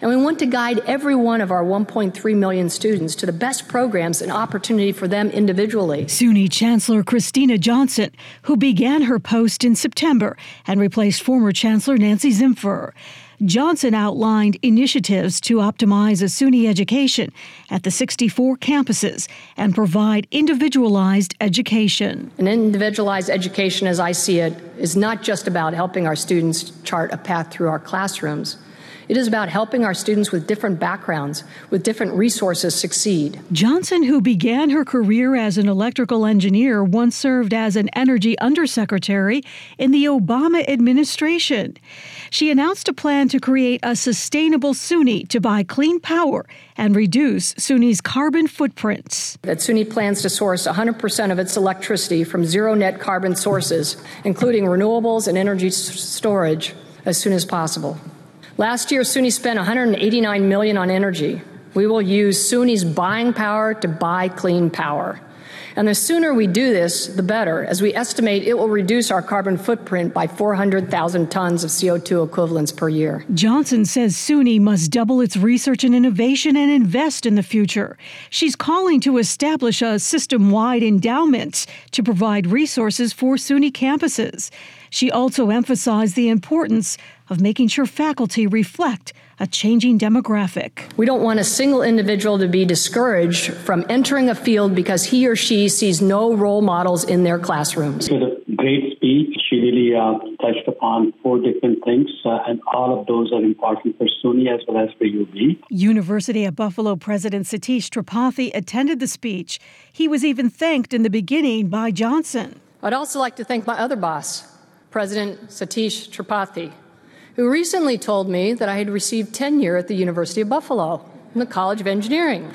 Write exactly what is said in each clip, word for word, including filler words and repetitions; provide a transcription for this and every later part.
And we want to guide every one of our one point three million students to the best programs and opportunity for them individually. SUNY Chancellor Christina Johnson, who began her post in September and replaced former Chancellor Nancy Zimpher. Johnson outlined initiatives to optimize a SUNY education at the sixty-four campuses and provide individualized education. An individualized education, as I see it, is not just about helping our students chart a path through our classrooms. It is about helping our students with different backgrounds, with different resources succeed. Johnson, who began her career as an electrical engineer, once served as an energy undersecretary in the Obama administration. She announced a plan to create a sustainable SUNY to buy clean power and reduce SUNY's carbon footprints. That SUNY plans to source one hundred percent of its electricity from zero net carbon sources, including renewables and energy s- storage, as soon as possible. Last year, SUNY spent one hundred eighty-nine million dollars on energy. We will use SUNY's buying power to buy clean power. And the sooner we do this, the better, as we estimate it will reduce our carbon footprint by four hundred thousand tons of C O two equivalents per year. Johnson says SUNY must double its research and innovation and invest in the future. She's calling to establish a system-wide endowment to provide resources for SUNY campuses. She also emphasized the importance of making sure faculty reflect a changing demographic. We don't want a single individual to be discouraged from entering a field because he or she sees no role models in their classrooms. It was a great speech. She really uh, touched upon four different things, uh, and all of those are important for SUNY as well as for U B. University of Buffalo President Satish Tripathi attended the speech. He was even thanked in the beginning by Johnson. I'd also like to thank my other boss, President Satish Tripathi, who recently told me that I had received tenure at the University of Buffalo in the College of Engineering.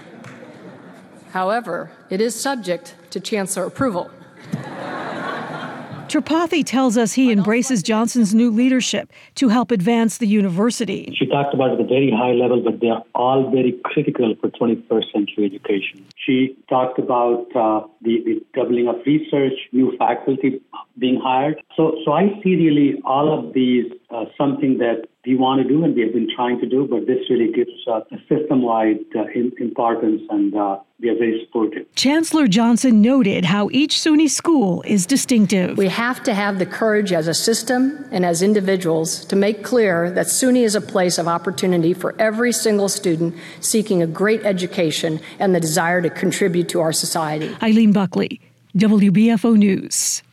However, it is subject to chancellor approval. Tripathi tells us he embraces Johnson's new leadership to help advance the university. She talked about it at a very high level, but they are all very critical for twenty-first century education. She talked about uh, the, the doubling of research, new faculty being hired. So, so I see really all of these uh, something that we want to do and we have been trying to do, but this really gives uh, a system-wide uh, in, importance, and uh, we are very supportive. Chancellor Johnson noted how each SUNY school is distinctive. We have to have the courage as a system and as individuals to make clear that SUNY is a place of opportunity for every single student seeking a great education and the desire to contribute to our society. Eileen Buckley, W B F O News.